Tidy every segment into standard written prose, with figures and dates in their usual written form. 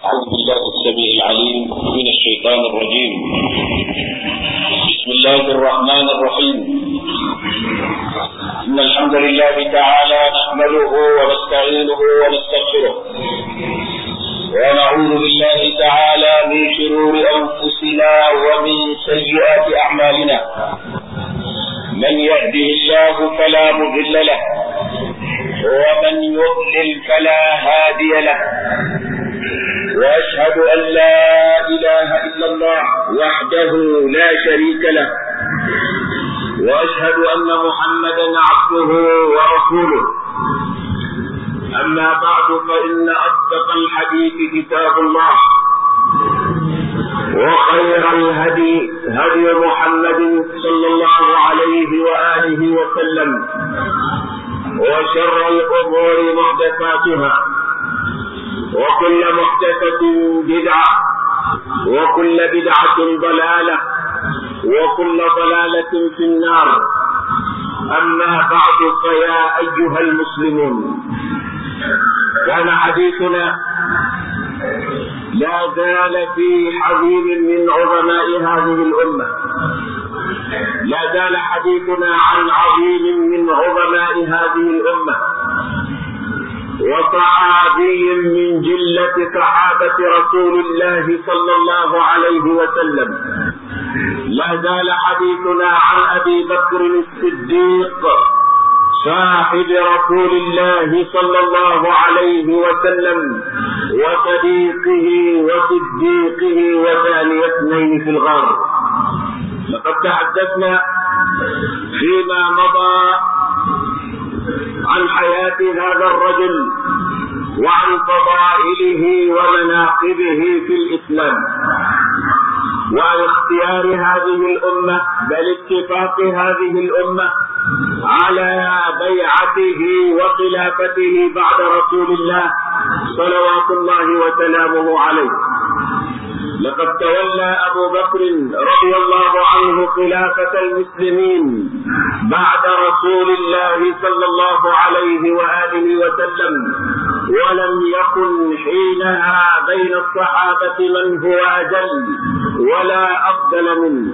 أعوذ بالله السميع العليم من الشيطان الرجيم. بسم الله الرحمن الرحيم. إن الحمد لله تعالى نحمده ونستعينه ونستغفره ونعوذ بالله تعالى من شرور أنفسنا ومن سيئات أعمالنا. من يهده الله فلا مضل له ومن يضلل فلا هادي له. وأشهد أن لا إله إلا الله وحده لا شريك له، وأشهد أن محمدا عبده ورسوله. أما بعد، فإن أصدق الحديث كتاب الله، وخير الهدي هدي محمد صلى الله عليه وآله وسلم، وشر الأمور محدثاتها، وكل محدثة بدعة، وكل بدعة ضلالة، وكل ضلالة في النار. أما بعد، فيا أيها المسلمون، كان حديثنا لا زال في حبيب من عظماء هذه الأمة. لا زال حديثنا عن عظيم من عظماء هذه الأمة، وصحابي من جلة صحابة رسول الله صلى الله عليه وسلم. لا زال حديثنا عن أبي بكر الصديق صاحب رسول الله صلى الله عليه وسلم، وصديقه وصديقه وثاني اثنين في الغار. لقد تحدثنا فيما مضى عن حياة هذا الرجل وعن فضائله ومناقبه في الإسلام، وعن اختيار هذه الأمة، بل اتفاق هذه الأمة على بيعته وخلافته بعد رسول الله صلوات الله وسلامه عليه. لقد تولى أبو بكر رضي الله عنه خلافة المسلمين بعد رسول الله صلى الله عليه وآله وسلم، ولم يكن حينها بين الصحابة من هو أجل ولا أفضل منه.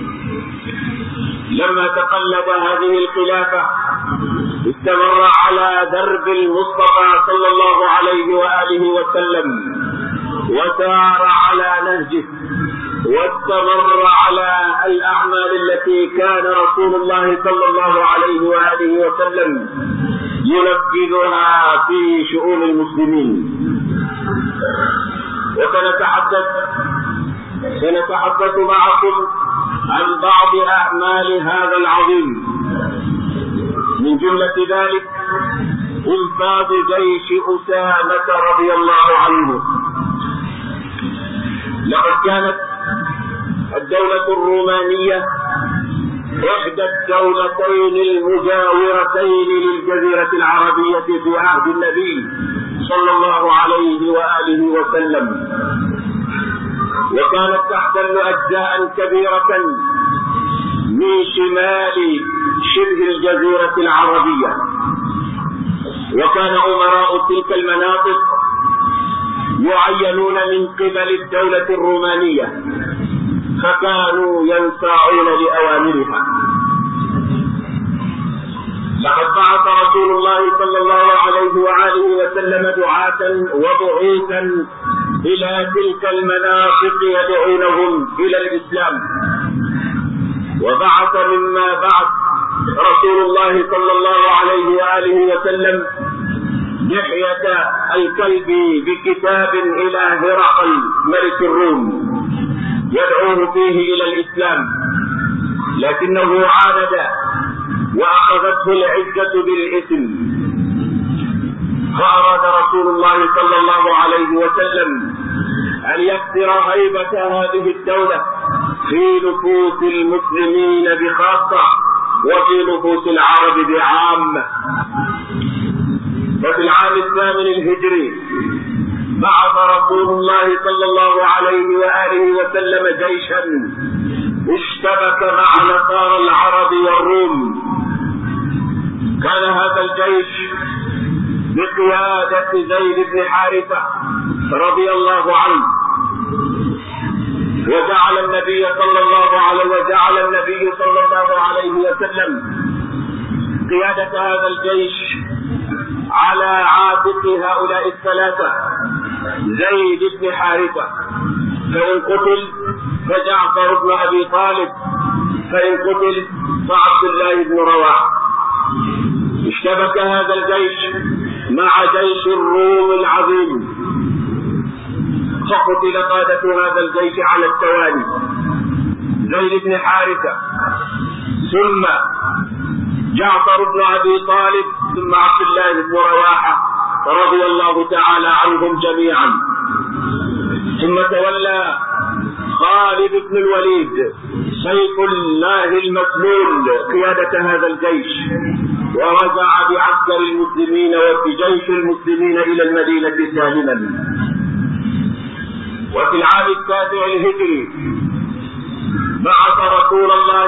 لما تقلد هذه الخلافة استمر على درب المصطفى صلى الله عليه وآله وسلم، وسار على نهجه، واستمر على الأعمال التي كان رسول الله صلى الله عليه وآله وسلم ينفذها في شؤون المسلمين. سنتحدث معكم عن بعض أعمال هذا العظيم. من جملة ذلك انفاذ جيش أسامة رضي الله عنه. لقد كانت الدولة الرومانية إحدى الدولتين المجاورتين للجزيرة العربية في عهد النبي صلى الله عليه وآله وسلم، وكانت تحتل أجزاء كبيرة من شمال شبه الجزيرة العربية. وكان أمراء تلك المناطق يعينون من قبل الدولة الرومانية، فكانوا ينساعون لأوامرها. لقد بعث رسول الله صلى الله عليه وآله وسلم دعاة وبعوثا إلى تلك المناطق يدعونهم إلى الإسلام. وبعث مما بعث رسول الله صلى الله عليه وآله وسلم دحية الكلب بكتاب إلى هرقل ملك الروم يدعوه فيه إلى الإسلام، لكنه عاند وأخذته العزة بالإثم. فأراد رسول الله صلى الله عليه وسلم أن يكسر هيبة هذه الدولة في نفوس المسلمين بخاصة، وفي نفوس العرب بعامة. وفي العام 8 الهجري بعث رسول الله صلى الله عليه وآله وسلم جيشا اشتبك مع نصارى العرب والروم. كان هذا الجيش بقيادة زيد بن حارثة رضي الله عنه، وجعل النبي صلى الله عليه وسلم قيادة هذا الجيش على عاتق هؤلاء الثلاثة: زيد بن حارثة، فإن قتل فجعفر بن أبي طالب، فإن قتل فعبد الله بن رواحة. اشتبك هذا الجيش مع جيش الروم العظيم، فقتل قادة هذا الجيش على التوالي: زيد بن حارثة، ثم جعفر بن أبي طالب، ثم عبد الله بن رواحة رضي الله تعالى عنهم جميعا. ثم تولى خالد بن الوليد سيف الله المسلول قيادة هذا الجيش، ورجع بعسكر المسلمين وبجيش المسلمين إلى المدينة سالما. وفي العام 9 الهجري بعث رسول الله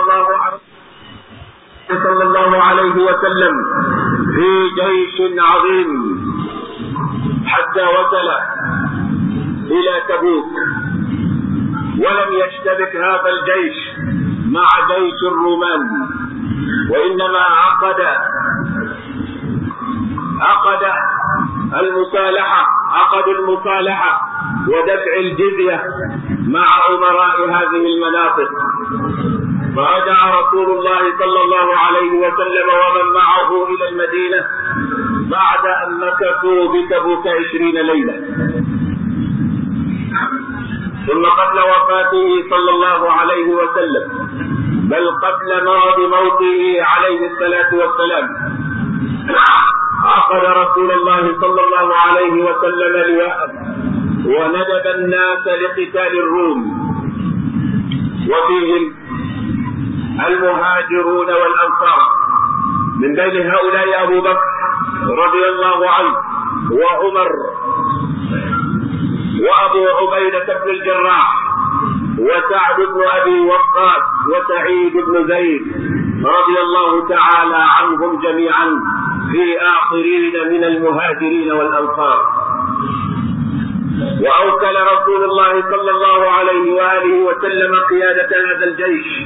صلى الله عليه وسلم في جيش عظيم حتى وصل إلى تبوك، ولم يشتبك هذا الجيش مع جيش الرومان، وإنما عقدوا المصالحة ودفع الجزية مع أمراء هذه المناطق. فرجع رسول الله صلى الله عليه وسلم ومن معه إلى المدينة بعد أن مكثوا بتبوك 20 ليلة. ثم قبل وفاته صلى الله عليه وسلم، بل قبل مرض موته عليه الصلاة والسلام، عقد رسول الله صلى الله عليه وسلم لواء وندب الناس لقتال الروم، وفيهم المهاجرون والأنصار. من بين هؤلاء أبو بكر رضي الله عنه، وعمر، وأبو عبيدة بن الجراح، وسعد بن أبي وقاص، وسعيد بن زيد رضي الله تعالى عنهم جميعا في آخرين من المهاجرين والأنصار. وأوكل رسول الله صلى الله عليه وآله وسلم قيادة هذا الجيش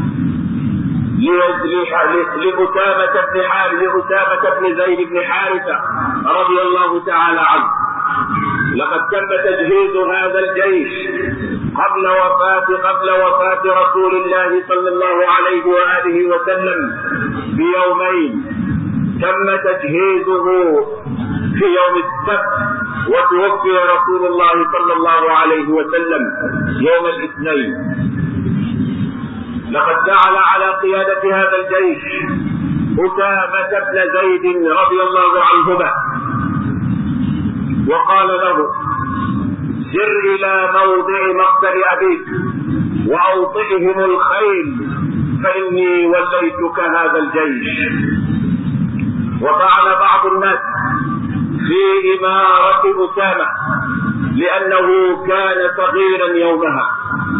لأسامة بن زيد بن حارثة رضي الله تعالى عنه. لقد تم تجهيز هذا الجيش قبل وفاة رسول الله صلى الله عليه وآله وسلم بيومين. تم تجهيزه في يوم السبت، وتوفي رسول الله صلى الله عليه وسلم يوم الاثنين. لقد جعل على قيادة هذا الجيش أسامة بن زيد رضي الله عنهما، وقال له: سر إلى موضع مقتل أبيك وأوطئهم الخيل، فإني وليتك هذا الجيش. وطعن بعض الناس في إمارة أسامة لأنه كان صغيرا يومها،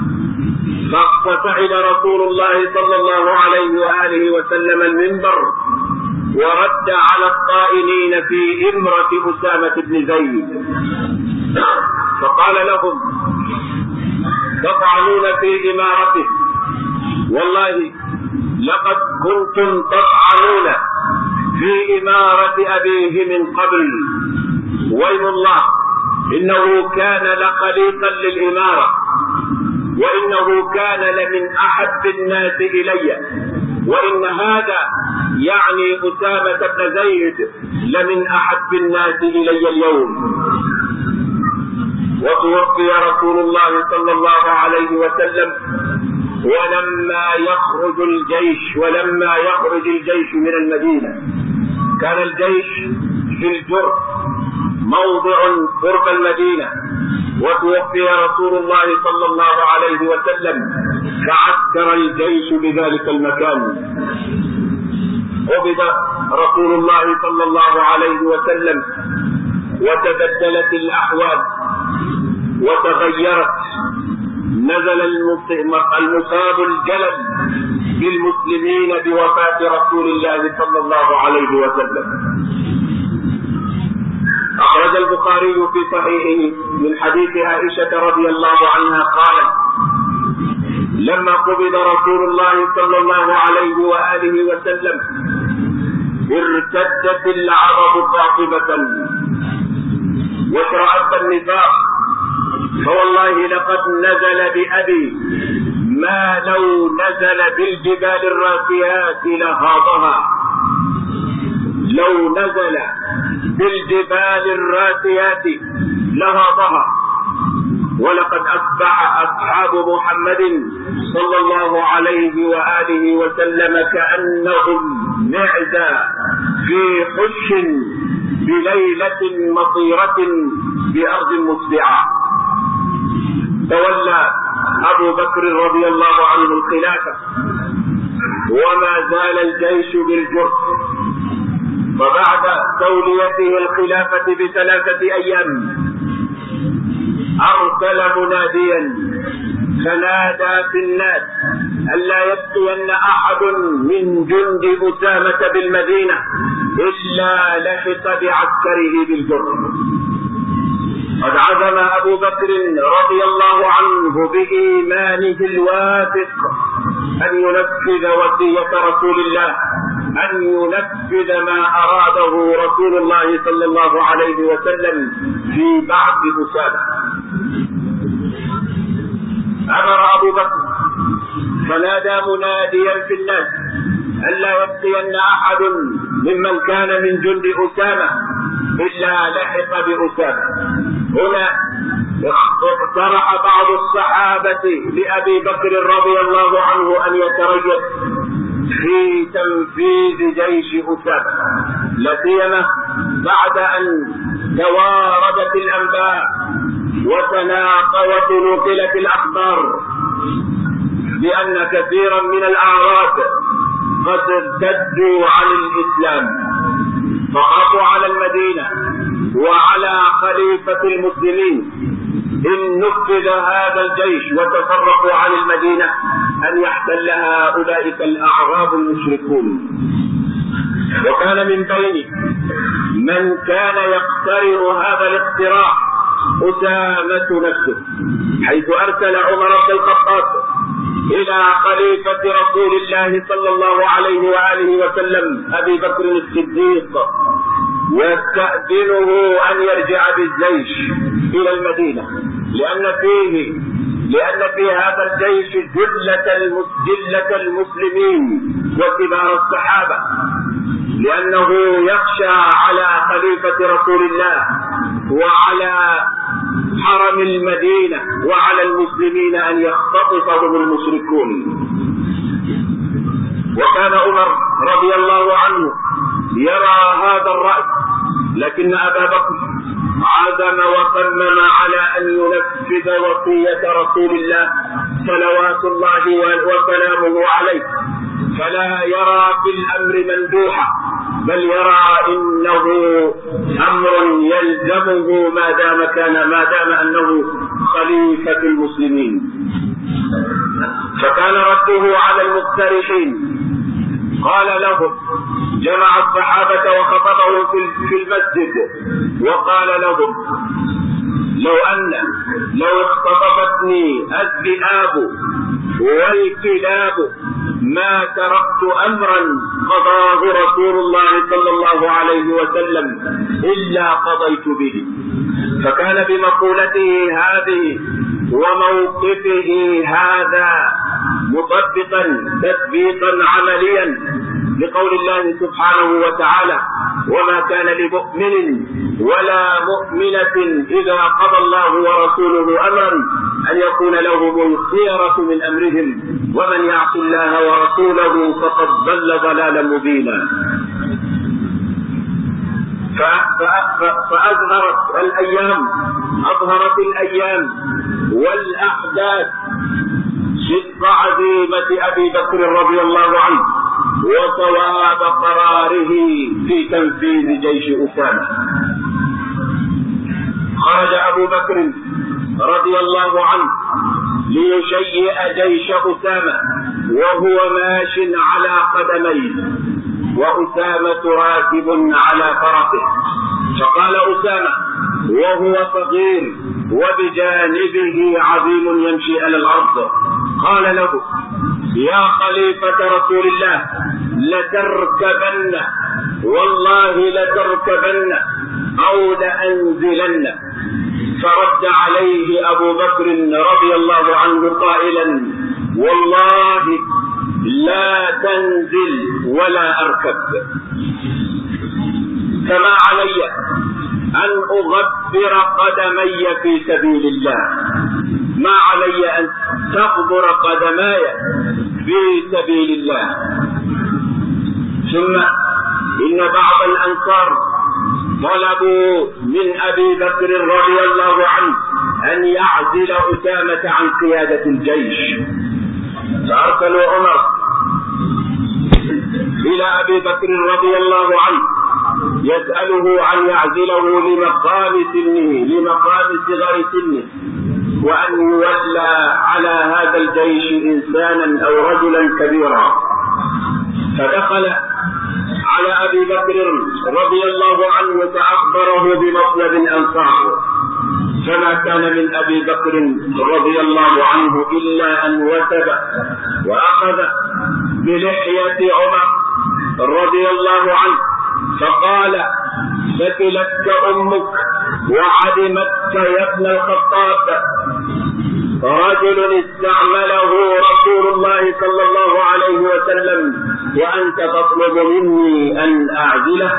فصعد رسول الله صلى الله عليه وآله وسلم المنبر ورد على الطائنين في إمرة أسامة بن زيد، فقال لهم: تطعنون في إمارته، والله لقد كنتم تطعنون في إمارة أبيه من قبل، وإن الله إنه كان لخليقا للإمارة، وإنه كان لمن أحب الناس إلي، وإن هذا يعني أسامة بن زيد لمن أحب الناس إلي اليوم. وتوفي رسول الله صلى الله عليه وسلم ولما يخرج الجيش من المدينة. كان الجيش في الجرف موضع قرب المدينة، وتوفي رسول الله صلى الله عليه وسلم فعسكر الجيش بذلك المكان. قبض رسول الله صلى الله عليه وسلم وتبدلت الأحوال وتغيرت. نزل المصاب الجلل بالمسلمين بوفاة رسول الله صلى الله عليه وسلم. أخرج البخاري في صحيحه من حديث عائشة رضي الله عنها قالت: لما قبض رسول الله صلى الله عليه وآله وسلم ارتدت العرب قاطبة واشرأت النفاق، فوالله لقد نزل بأبي ما لو نزل بالجبال الراسيات لهاضها، لو نزل بالجبال الراسيات لهاضها. ولقد أصبح أصحاب محمد صلى الله عليه وآله وسلم كأنهم معزى في حش بليلة مطيرة بأرض مسبعة. تولى أبو بكر رضي الله عنه الخلافة وما زال الجيش بالجرح، وبعد توليته الخلافة ب3 أيام أرسل مناديا فنادى في الناس ألا يبقين أحد من جند أسامة بالمدينة إلا لحق بعسكره بالجرح. قد عزم أبو بكر رضي الله عنه بإيمانه الواثق أن ينفذ وصية رسول الله، أن ينفذ ما أراده رسول الله صلى الله عليه وسلم في بعث أسامة. أمر أبو بكر فنادى مناديا في الناس ألا يبقين أحد ممن كان من جند أسامة إلا لحق بأسامة. هنا اقترح بعض الصحابة لأبي بكر رضي الله عنه أن يتريث في تنفيذ جيش أسامة، لا سيما بعد أن تواردت الأنباء ونقلت الأخبار بأن كثيرا من الأعراب قد ارتدوا عن الإسلام فخافوا على المدينة وعلى خليفة المسلمين إن نفذ هذا الجيش وتفرقوا عن المدينة أن يحتلها أولئك الأعراب المشركون. وكان من بين من كان يقترح هذا الاقتراح أسامة نفسه، حيث أرسل عمر بن الخطاب إلى خليفة رسول الله صلى الله عليه وآله وسلم أبي بكر الصديق يستأذنه أن يرجع بالجيش إلى المدينة، لأن في هذا الجيش جلة المسلمين وكبار الصحابة، لأنه يخشى على خليفة رسول الله وعلى حرم المدينة وعلى المسلمين أن يختطفهم المشركون. وكان عمر رضي الله عنه يرى هذا الرأي، لكن أبا بكر عزم وصمم على أن ينفذ وصية رسول الله صلوات الله وسلامه عليه، فلا يرى في الأمر مندوحا، بل يرى إنه أمر يلزمه ما دام أنه خليفة المسلمين. فكان رده على المقترحين، قال لهم، جمع الصحابة وخطبهم في المسجد وقال لهم: لو اختطفتني الذئاب والكلاب ما تركت أمرا قضاه رسول الله صلى الله عليه وسلم إلا قضيت به. فكان بمقولته هذه وموقفه هذا مطبقا تثبيتا عمليا لقول الله سبحانه وتعالى: وما كان لمؤمن ولا مؤمنة إذا قضى الله ورسوله أمرا أن يكون لهم الخيرة من أمرهم ومن يعص الله ورسوله فقد ضل ضلالا مبينا. أظهرت الأيام والأحداث صدق عزيمة أبي بكر رضي الله عنه وصواب قراره في تنفيذ جيش أسامة. خرج أبو بكر رضي الله عنه ليشيئ جيش أسامة وهو ماش على قدميه وأسامة راكب على فرسه، فقال أسامة وهو صغير وبجانبه عظيم يمشي على الأرض، قال له يا خليفة رسول الله لتركبن، والله لتركبن أو لأنزلن. فرد عليه أبو بكر رضي الله عنه قائلا والله لا تنزل ولا أركب، فما علي أن أغبر قدمي في سبيل الله، ما علي أن تغبر قدماي في سبيل الله. ثم إن بعض الأنصار طلبوا من أبي بكر رضي الله عنه أن يعزل أسامة عن قيادة الجيش، فأرسلوا عمر إلى أبي بكر رضي الله عنه يسأله أن يعزله لمقام سنه، لمقام صغر سنه، وأن يولى على هذا الجيش إنسانا أو رجلا كبيرا. فدخل على أبي بكر رضي الله عنه فأخبره بمطلب الأنصار، فما كان من أبي بكر رضي الله عنه إلا أن وثب وأخذ بلحية عمر رضي الله عنه فقال ثكلتك أمك وعدمتك يا ابن الخطاب، رجل استعمله رسول الله صلى الله عليه وسلم وأنت تطلب مني أن أعزله.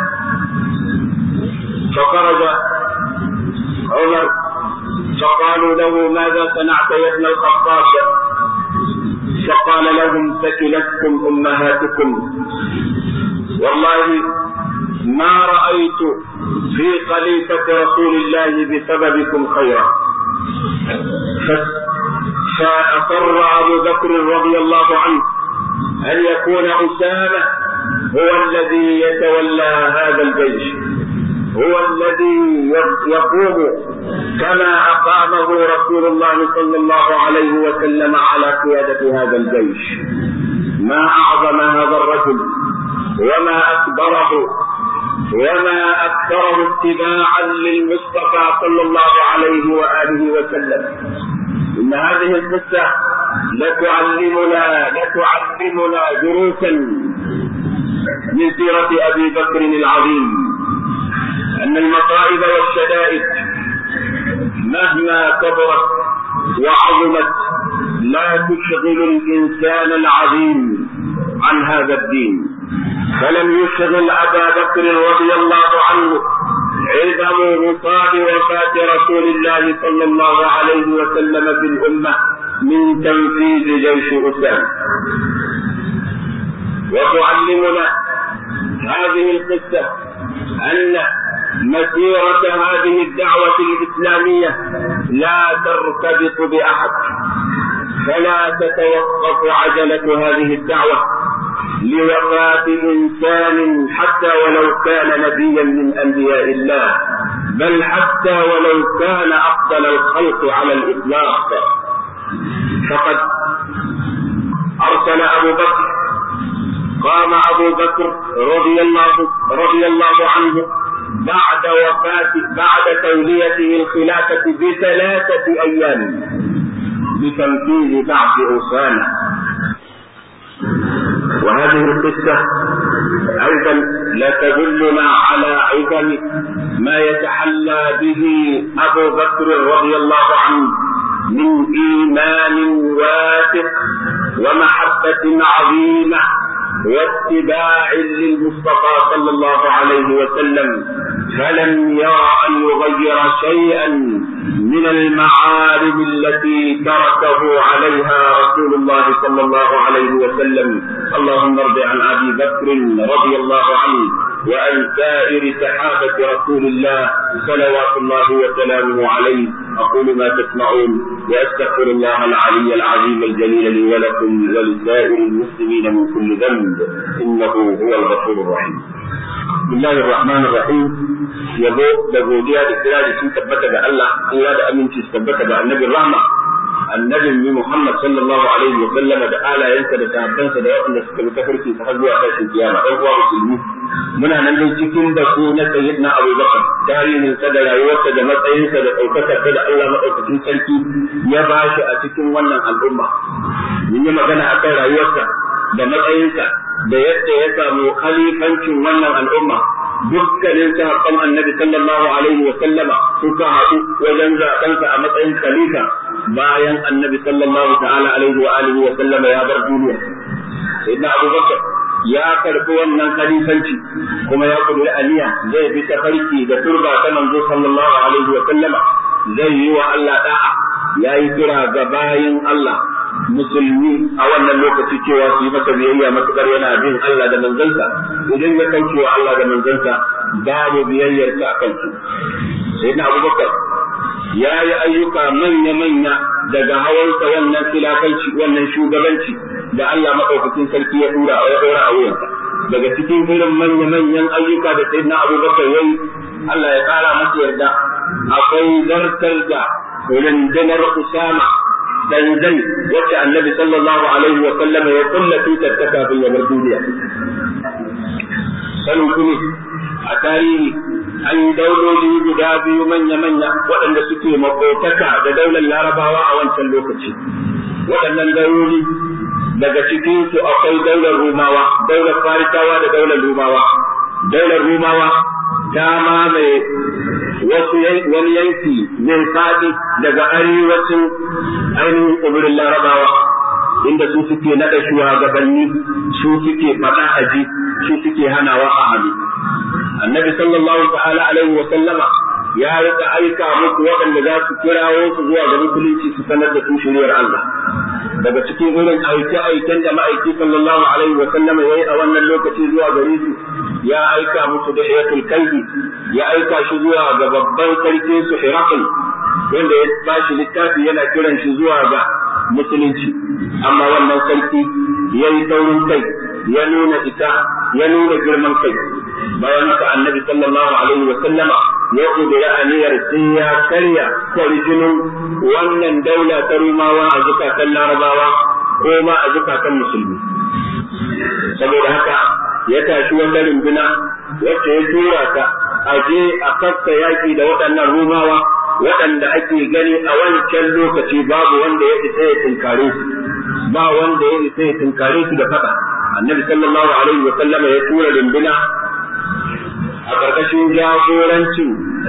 فخرج عمر فقالوا له ماذا صنعت يا ابن الخطاب؟ فقال لهم ثكلتكم أمهاتكم، والله ما رأيت في خليفة رسول الله بسببكم خيرا. فأصر أبو بكر رضي الله عنه أن يكون أسامة هو الذي يتولى هذا الجيش، هو الذي يقوم كما أقامه رسول الله صلى الله عليه وسلم على قيادة هذا الجيش. ما أعظم هذا الرجل وما أكبره وما أكثره اتباعا للمصطفى صلى الله عليه وآله وسلم. إن هذه القصة لتعلمنا دروسا من سيرة أبي بكر العظيم، أن المصائب والشدائد مهما كبرت وعظمت لا تشغل الإنسان العظيم عن هذا الدين. فلم يشغل أبا بكر رضي الله عنه عظم مصاب وفاة رسول الله صلى الله عليه وسلم في الأمة من تنفيذ جيش أسامة. وتعلمنا هذه القصة أن مسيرة هذه الدعوة الإسلامية لا ترتبط بأحد، فلا تتوقف عجلة هذه الدعوة لوفاة إنسان حتى ولو كان نبيا من أنبياء الله، بل حتى ولو كان أفضل الخلق على الإطلاق. فقد أرسل أبو بكر، قام أبو بكر رضي الله عنه بعد توليته الخلافة ب3 أيام بتنفيذ بعث أسامة. وهذه القصة أيضا لا تدلنا على عظم ما يتحلى به أبو بكر رضي الله عنه من إيمان واثق ومحبة عظيمة واتباع للمصطفى صلى الله عليه وسلم، فلم يرى أن يغير شيئا من المعالم التي تركه عليها رسول الله صلى الله عليه وسلم. اللهم ارض عن أبي بكر رضي الله عنه وعن سائر صحابة رسول الله صلوات الله وسلامه عليه. أقول ما تسمعون وأستغفر الله العلي العظيم الجليل لي ولكم ولسائر المسلمين من كل ذنب إنه هو الغفور الرحيم. بسم الله الرحمن الرحيم. yabo da godiya da kira da sun tabbata ga Allah, Allah da aminci su tabbata ga Annabi Rahma annabin Muhammad sallallahu alaihi wa sallama da alayensa da sahabbansa da waɗanda suka bi tafarki har zuwa tashin kiyama. Ɗan uwa musulmi, muna nan dai cikin da ku na sayyidina Abu Bakar, tarihin sa da rayuwarsa da matsayinsa da ɗaukakar sa da Allah madaukakin sarki ya bashi a cikin wannan al'umma. Mun yi magana akan rayuwarsa da matsayinsa da yadda ya samu khalifancin wannan al'umma. Dukkanin sahabban annabi sallallahu alaihi wa sallama suka haɗu wajen zaɓensa a matsayin khalifa bayan annabi sallallahu ta'ala alaihi wa alihi wa sallama ya bar duniya. Sayyidina Abu Bakar ya karɓi wannan khalifanci kuma ya kudura aniya zai bi tafarki da turba ta manzo sallallahu alaihi wa sallama, zai yi wa Allah da'a, ya yi kira ga bayin Allah musulmi a wannan lokaci cewa su yi masa biyayya matukar yana bin Allah da manzansa. Idan ya kauce wa Allah da manzansa babu biyayyar ta akan su. Sayyidina Abu Bakar ya yi ayyuka manya-manya daga hawansa wannan khilafanci, wannan shugabanci da Allah madaukakin sarki ya dora a wuyansa. Daga cikin irin manya-manyan ayyuka da Sayyidina Abu Bakar yayi, Allah ya kara masa yarda, akwai zartar da rundunar Usama dan Zaid wacce Annabi sallallahu alaihi wa sallam ya kulla tutar ta kafin ya bar duniya. Sanin kuma a tarihi an dauloli guda biyu manya-manya waɗanda suke makotaka da daular Larabawa a wancan lokaci. Waɗannan dauloli daga cikin su akwai daular Rumawa, daular Farisawa da daular Rumawa. Daular Rumawa ta mamaye wani yanki mai faɗi daga arewacin ainihin tsibirin Larabawa, inda su suke naɗa shugabanni, su suke faɗa aji, su suke hanawa a hannu. Annabi sallallahu ta'ala alaihi wa sallama ya rika aika musu waɗanda za su kirawo su zuwa ga musulunci su sanar da su shiriyar Allah. Daga cikin irin aike-aiken da ma'aiki sallallahu alaihi wa sallama ya yi a wannan lokaci zuwa gare su, ya aika musu da Hiyatul Kalbi, ya aika shi zuwa ga babban sarkin su Hirakul, wanda ya ba shi littafi yana kiran shi zuwa ga musulunci. Amma wannan sarki ya yi taurin kai, ya nuna ita, ya nuna girman kai. Bayan haka Annabi sallallahu alaihi wa sallama ya kudura aniyar sai ya karya kwarjinin wannan daula ta Rumawa a zukatan Larabawa ko ma a zukatan musulmi. Saboda haka ya tashi wata runduna wacce ya tura ta a je a kasta yaki da waɗannan Rumawa waɗanda ake gani a wancan lokaci babu wanda ya isa ya tunkare su, ba wanda ya isa ya tunkare su da faɗa. Annabi sallallahu alaihi wa sallama ya tura runduna a ƙarƙashin jagorancin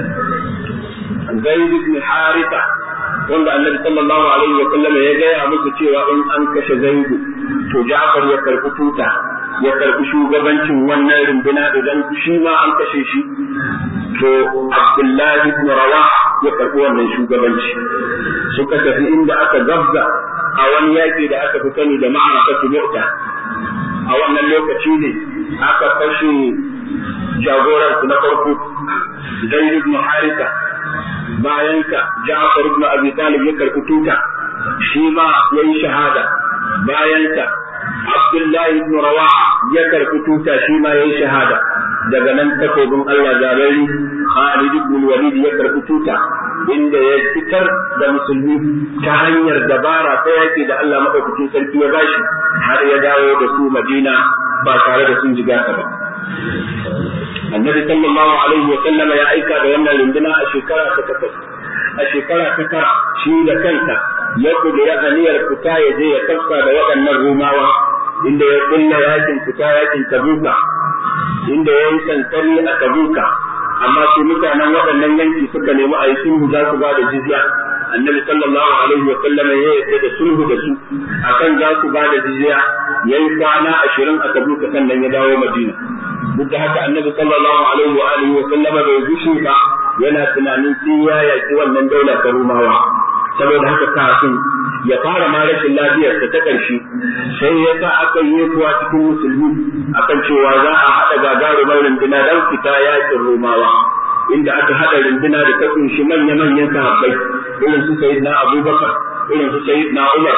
Zaid ibn Haritha, wanda Annabi sallallahu alaihi wa sallam ya gaya musu cewa in an kashe Zaid to Ja'far ya karɓi tuta, ya karɓi shugabancin wannan runduna, idan shi ma an kashe shi to Abdullahi ibn Rawah ya karɓi wannan shugabanci. Suka tafi inda aka gabza a wani yaƙi da aka fi sani da ma'arakatu Mu'ta. A wannan lokaci ne aka kashe jagoransu na farko Zaid ibn Haritha, bayan ka Ja'far ibn Abi Talib ya karɓi tuta, shi ma ya yi shahada. Bayan ka Abdullahi ibn Rawah ya karɓi tuta, shi ma ya yi shahada. Daga nan takobin Allah zarari Khalid ibn Walid ya karɓi tuta, inda ya fitar da musulmi ta hanyar dabara ta yaki da Allah madaukakin sarki ya bashi, har ya dawo da su Madina ba tare da sun jiga ba. Annabi sallallahu alaihi wa sallama ya aika da wannan runduna a shekara ta 8. A shekara ta 9 shi da kansa ya kudura aniyar fita ya je ya kafsa da waɗannan Rumawa, inda ya kulla yakin fita yakin Tabuka, inda ya yi sansani a Tabuka. Amma su mutanen waɗannan yanki suka nemi a yi sulhu za su ba da jizya. Annabi sallallahu alaihi wa sallama ya yi da sulhu da su akan za su ba da jizya. Yayi kwana 20 a Tabuka sannan ya dawo Madina. Duk da haka Annabi sallallahu alaihi wa alihi wa sallama bai gushi ba, yana tunanin sai ya yaki wannan daula ta Rumawa. Saboda haka kafin ya fara ma rashin lafiyarsa ta ƙarshe, sai ya sa aka yi kuwa cikin musulmi akan cewa za a haɗa gagarumar runduna don fita yakin Rumawa, inda aka haɗa runduna da ta kunshi manya-manyan sahabbai irin su Sayyidina Abubakar, irin su Sayyidina Umar,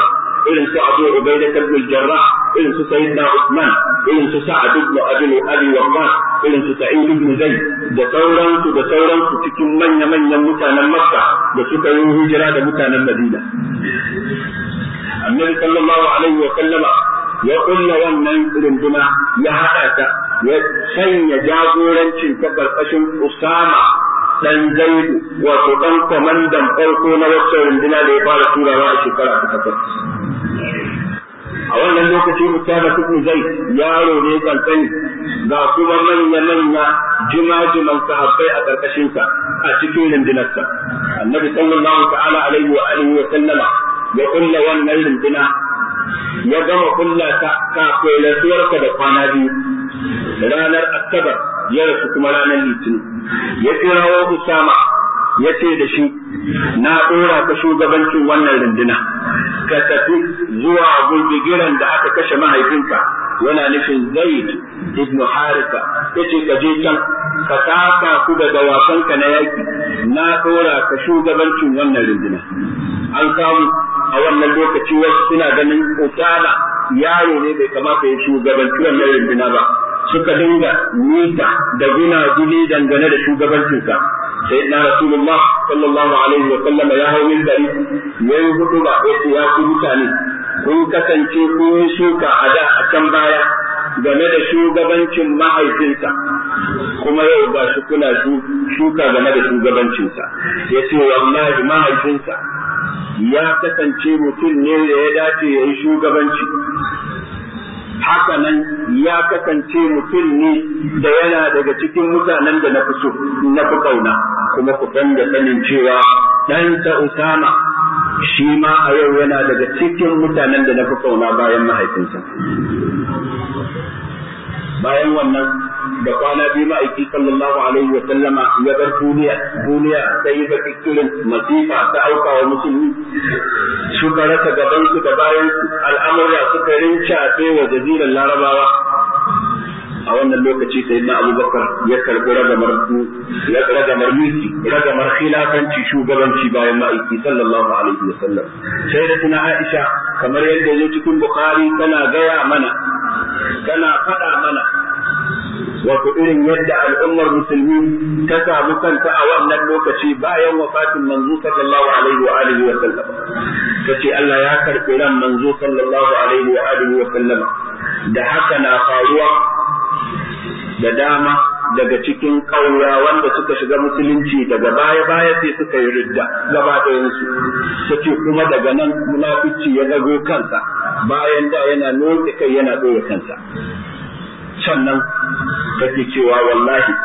irin su Abu Ubaidah ibn al-Jarrah, irin su Sayyidina Uthman, irin su Sa'ad ibn Abi Waqqas, irin su Sa'id ibn Zayd da sauransu cikin manya-manyan mutanen Makka da suka yi hijira da mutanen Madina. Annabi sallallahu alaihi wa sallama ya kulla wannan runduna, ya haɗa ta, ya sanya jagorancin ta karkashin Usama dan Zaidu, wato dan kwamandan farko na wacce runduna da ya fara turawa a shekara ta 8. A wannan lokaci Usama ibn Zaid yaro ne kankani, ga kuma manya jimajiman sahabbai a karkashin sa a cikin rundunarsa. Annabi sallallahu ta'ala alaihi wa alihi wa sallama ya kulla wannan runduna, ya gama kulla ta kafin rasuwarsa da kwana biyu. Ranar Asabar ya rasu kuma ranar Litinin. Ya kirawo Usama ya ce da shi, na ɗora ka shugabancin wannan runduna, ka tafi zuwa gulbigiran da aka kashe mahaifinka, yana nufin Zaid ibn Haritha, yace ka je can ka taka ku da dawakanka na yaki, na ɗora ka shugabancin wannan runduna. An samu a wannan lokaci wasu suna ganin Usama yaro ne, bai kamata ya shugabanci wannan runduna ba, suka dinga nita da guna-guni dangane da shugabancinsa. Sayyidina Rasulullah sallallahu alaihi wa sallam ya hau minbari, yayi hutuba, yace ya ku mutane, kun kasance kun yi shuka a da a can baya game da shugabancin mahaifinsa, kuma yau ga shi kuna shuka game da shugabancinsa. Yace wallahi mahaifinsa ya kasance mutum ne da ya dace ya yi shugabanci, haka nan ya kasance mutum ne da yana daga cikin mutanen da na fi kauna, kuma ku san da sanin cewa ɗansa Usama shi ma a yau yana daga cikin mutanen da na fi kauna bayan mahaifinsa. Bayan wannan da kwana biyu ma'aiki sallallahu alaihi wa sallama ya bar duniya sai ga kikirin masifa ta auka wa musulmi, suka rasa gaban su da bayan su, al'amura suka rincafe wa jaziran Larabawa. A wannan lokaci sai na Abubakar ya karbi ragamar mulki, ragamar khilafanci, shugabanci bayan ma'aiki sallallahu alaihi wa sallam. Sai da tuna Aisha, kamar yadda ya cikin Bukhari, tana gaya mana, tana faɗa mana wato irin yadda al'ummar musulmi ta samu kanta a wannan lokaci bayan wafatin manzo sallallahu alaihi wa alihi wa sallam. Kace Allah ya karɓi ran manzo sallallahu alaihi wa alihi wa sallam, da haka na faruwa da dama daga cikin ƙauya wanda suka shiga musulunci daga baya sai suka yi ridda gaba ɗayansu. Sace kuma daga nan munafici ya zago kansa, bayan da yana notse kai yana ɗoya kansa. Sannan take cewa wallahi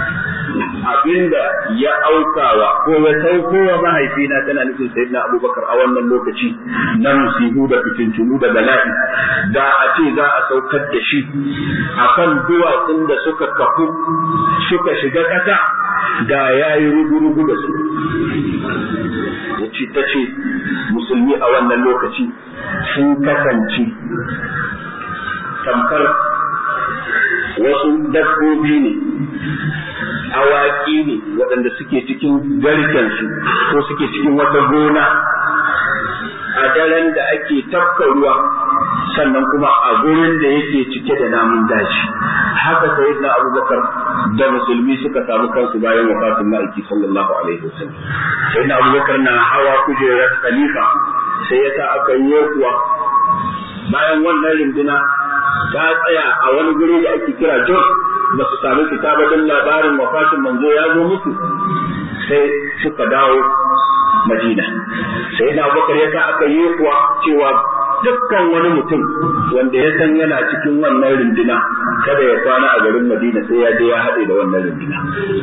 abinda ya aukawa ko ya saukowa mahaifina, tana nufin sayyidina Abubakar a wannan lokaci, na musibu da fitintunu da bala'i, da a ce za a saukar da shi akan duwatsun da suka kafu suka shiga ƙasa, da yayi rugu-rugu da su. Yace tace musulmi a wannan lokaci sun kasance tamkar wasu dabbobi ne, awaki ne waɗanda suke cikin garkensu ko suke cikin wata gona a daren da ake tafka ruwa, sannan kuma a gurin da yake cike da namun daji. Haka sayyidina Abubakar da musulmi suka samu kansu bayan wafatin ma'aiki sallallahu alaihi wasallam. Sayyidina Abubakar na hawa kujerar khalifa, sai ya sa aka yi kuwa bayan wannan runduna ta tsaya a wani guri da ake kira Jos, ba su sami fita ba don labarin wafatin manzo ya zo musu, sai suka dawo Madina. Sai da Abubakar ya sa aka yi kuwa cewa dukkan wani mutum wanda ya san yana cikin wannan runduna kada ya kwana a garin Madina sai ya je ya haɗe da wannan runduna.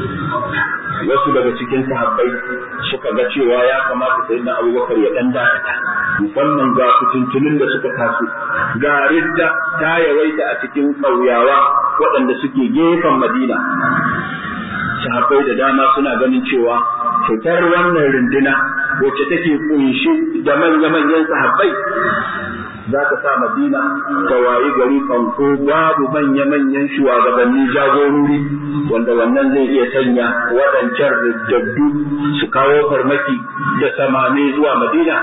Wasu daga cikin sahabbai suka ga cewa ya kamata sayyidina Abubakar ya dan dakata, musamman ga fitintunin da suka taso, ga ridda ta yawaita a cikin ƙauyawa waɗanda suke gefen Madina. Sahabbai da dama suna ganin cewa fitar wannan runduna wacce take kunshi da manya-manyan sahabbai za ta sa Madina ta wayi gari fanko babu manya-manyan shugabanni jagorori, wanda wannan zai iya sanya waɗancan riddaddu su kawo farmaki da samame zuwa Madina,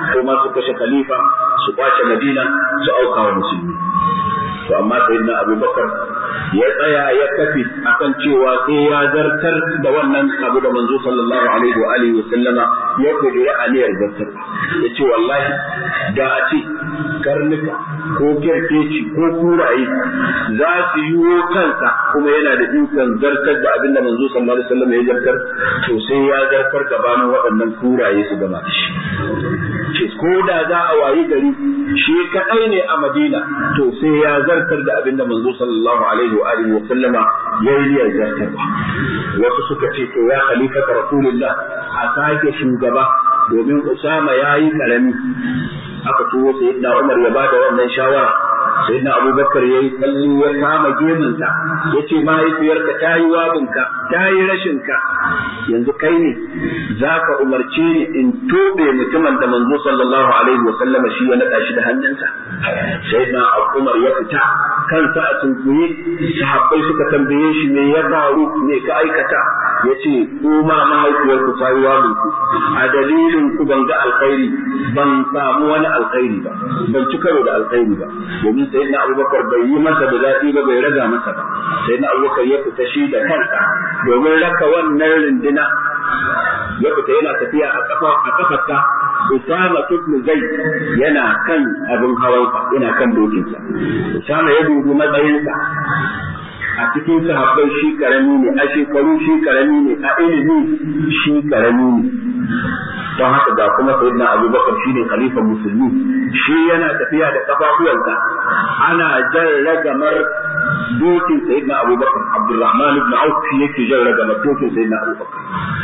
ko ma su kashe khalifa su kwace Madina su auka wa musulmi. To amma sayyidina Abubakar ya tsaya ya kafi akan cewa sai ya zartar da wannan abu da manzo sallallahu alaihi wa alihi wa sallama ya kudura aniyar zartar. Yace wallahi da a ce karnuka ko kerkeci ko kuraye za su yiwo kansa kuma yana da ikon zartar da abin da manzo sallallahu alaihi wa sallama ya zartar, to sai ya zartar gabanin waɗannan kuraye su gama da shi. Ko da za a wayi gari shi kadai ne a Madina, to sai ya zartar da abin da manzo sallallahu alaihi wa alihi wa sallama yayi zartar. Wasu suka ce to ya khalifata rasulullah a sake shugaba domin Usama yayi karami. Aka tuwo sayyidina Umar ya bada wannan shawara. Sayyidina Abubakar yayi kalli ya kama geminsa yace mahaifiyarka tayi wabinka tayi rashinka, yanzu kai ne zaka umarce ni in tobe mutumin da manzo sallallahu alaihi wa sallam shi ya nada shi da hannunsa. Sayyidina Umar ya fita kansa a tunkuye, sahabbai suka tambaye shi me ya faru, me ka aikata? Yace kuma mahaifiyarku tayi wabinku, a dalilin ku ban ga alkhairi, ban samu wani alkhairi ba, ban ci karo da alkhairi ba. Domin sayyidina Abubakar bai yi masa da daɗi ba, bai raga masa ba. Sayyidina Abubakar ya fita shi da kansa domin raka wannan rindina, ya fita yana tafiya a kafarsa. Usama ibn Zaid yana kan abin hawansa, yana kan dokinsa. Usama ya dubi matsayinsa a cikin sahabbai, shi karami ne, a shekaru shi karami ne, a ilimi shi karami ne. Don haka ga kuma sayyidina Abubakar shine khalifan musulmi, shi yana tafiya da kafafuwansa, ana jan ragamar dokin sayyidina Abubakar. Abdurrahman ibn Auf yake jan ragamar dokin sayyidina Abubakar.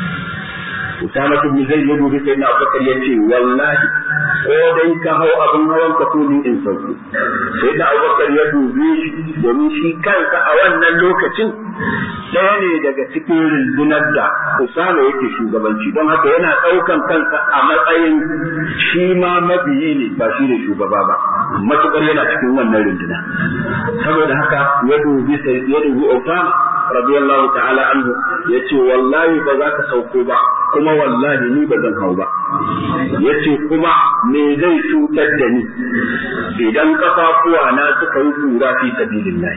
Usama ibn Zaid ya dubi sayyidina Abubakar yace wallahi ko dai ka hau abin hawan ka ko ni in sauko. Sayyidina Abubakar ya dubi shi domin shi kansa a wannan lokacin ɗaya ne daga cikin rundunar da Usama yake shugabanci, don haka yana ɗaukan kansa a matsayin shi ma mabiyi ne, ba shi ne shugaba ba, matukar yana cikin wannan runduna. Saboda haka ya dubi Usama radiyallahu ta'ala anhu yace wallahi ba za ka sauko ba, kuma wallahi ni ba zan hau ba. Yace kuma me zai cutar da ni idan kafafuwa na suka yi kura fi sabilillah.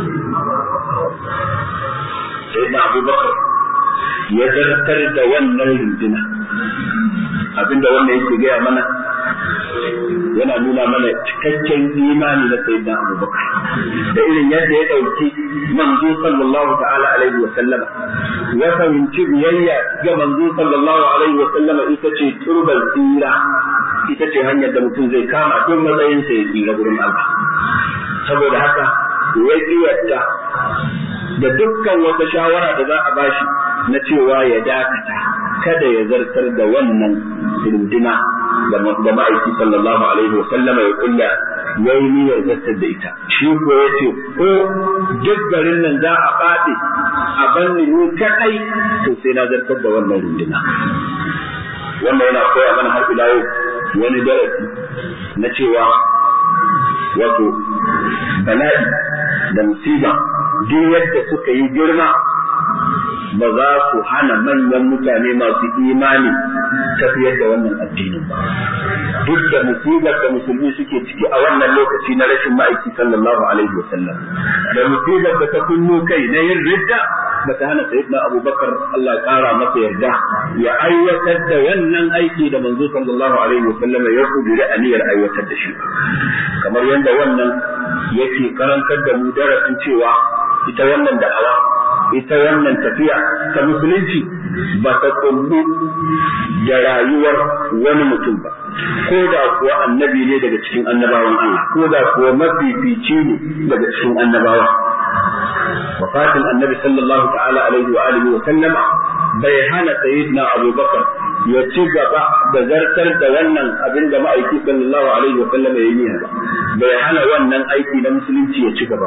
Sayyidina Abubakar ya zartar da wannan runduna. Abinda wannan yake gaya mana, yana nuna mana cikakken imani na sayyidina Abubakar da irin yadda ya dauki manzo sallallahu ta'ala alaihi wa sallama, ya fahimci biyayya ga manzo sallallahu alaihi wa sallama ita ce turbar tsira, ita ce hanyar da mutum zai kama tun matsayin sa ya tsira gurin Allah. Saboda haka ya kiyarta da dukkan wata shawara da za a bashi na cewa ya dakata, kada ya zartar da wannan runduna da ma'aiki sallallahu alaihi wa sallama ya kulla yayi niyyar zartar da ita. Shi ko yace ko duk garin nan za a fadi a banni ni kadai, to sai na zartar da wannan runduna. Wannan yana koya mana har ila yau wani darasi na cewa wato bala'i da musiba duk yadda suka yi girma ba za su hana manyan mutane masu imani tafiyar da wannan addinin ba. Duk da musibar da musulmi suke ciki a wannan lokaci na rashin ma'aiki sallallahu alaihi wa sallam, da musibar da ta kunno kai na yin ridda, ba ta hana sayyidina Abubakar Allah ya kara masa yarda ya aiwatar da wannan aiki da manzo sallallahu alaihi wa sallam ya kudura aniyar aiwatar da shi. Kamar yadda wannan yake karantar da mu darasin cewa ita wannan da'awa, ita wannan tafiya ta musulunci ba ta kullu da rayuwar wani mutum ba, ko da kuwa annabi ne daga cikin annabawan Allah, ko da kuwa mafifici ne daga cikin annabawa. Wafatin annabi sallallahu ta'ala alaihi wa alihi wa sallama bai hana sayyidina Abubakar ya ci gaba da zartar da wannan abin da ma'aiki sallallahu alaihi wa sallama ya yi ba, bai hana wannan aiki na musulunci ya ci gaba ba.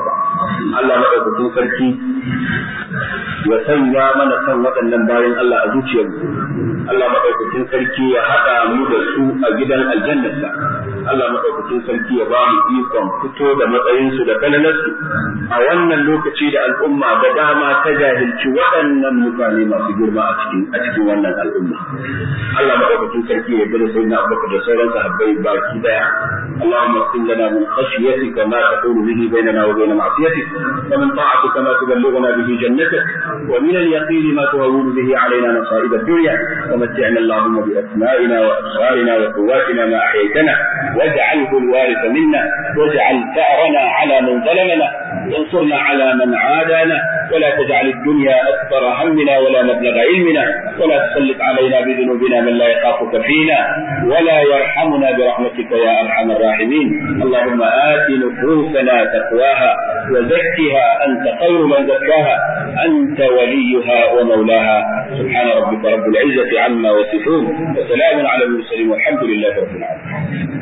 Allah madaukakin sarki ya sanya mana san waɗannan bayan Allah a zuciyarmu. Allah madaukakin sarki ya haɗa mu da su a gidan aljannarsa. Allah madaukakin sarki ya ba mu ikon fito da matsayinsu da kalalarsu a wannan lokaci da al'umma da dama ta jahilci waɗannan mutane masu girma a cikin wannan al'umma. Allah madaukakin sarki ya bada sayyidina Abubakar da sauran sahabbai baki daya. اللهم اغفر لنا من خشيتك ما تحول به بيننا وبين معصيتك ومن طاعتك ما تبلغنا به جنتك ومن اليقين ما تهون به علينا مصائب الدنيا ومتعنا اللهم بأسمائنا وأبصارنا وقواتنا ما أحييتنا واجعله الوارث منا واجعل ثأرنا على من ظلمنا وانصرنا على من عادانا ولا تجعل الدنيا أكبر همنا ولا مبلغ علمنا ولا تسلط علينا بذنوبنا من لا يخافك فينا ولا يرحمنا برحمتك يا أرحم الراحمين. اللهم آت نفوسنا تقواها وزكها أنت خير من زكاها أنت وليها ومولاها. سبحان ربك رب العزة عما يصفون وسلام على المرسلين والحمد لله رب العالمين.